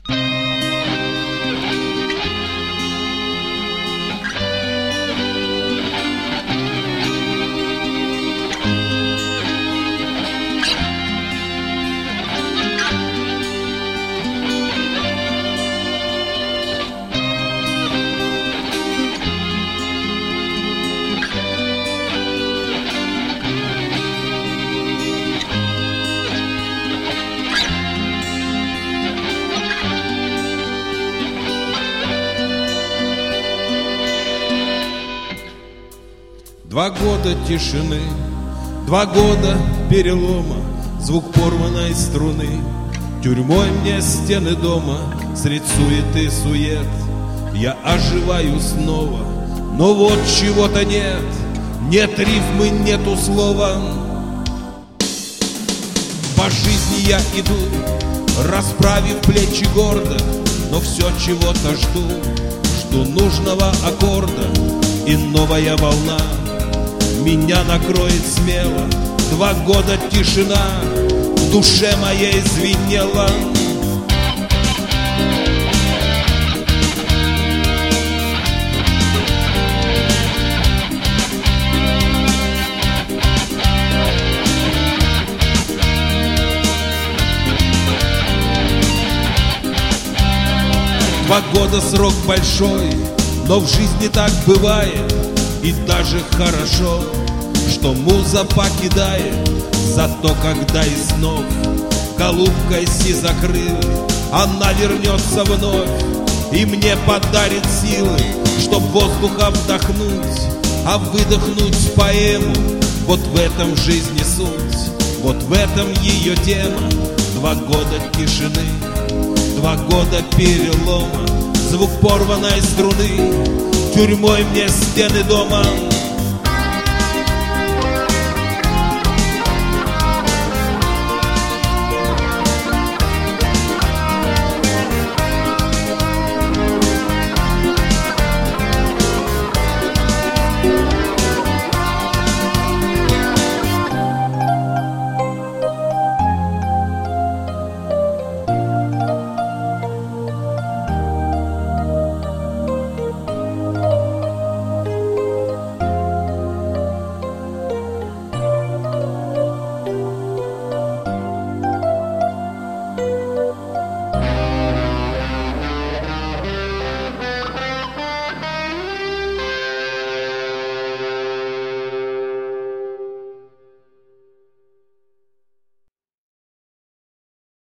2 года тишины, 2 года перелома, звук порванной струны. Тюрьмой мне стены дома, средь суеты сует. Я оживаю снова, но вот чего-то нет. Нет рифмы, нету слова. По жизни я иду, расправив плечи гордо, но все чего-то жду. Жду нужного аккорда, и новая волна меня накроет смело. 2 года тишина в душе моей звенела. Два года срок большой, но в жизни так бывает. И даже хорошо, что муза покидает. Зато когда из снов голубкой сизокрылой она вернется вновь и мне подарит силы, чтоб воздуха вдохнуть, а выдохнуть поэму. Вот в этом жизни суть, вот в этом ее тема. 2 года тишины, 2 года перелома, звук порванной струны. Тюрьмой мне стены дома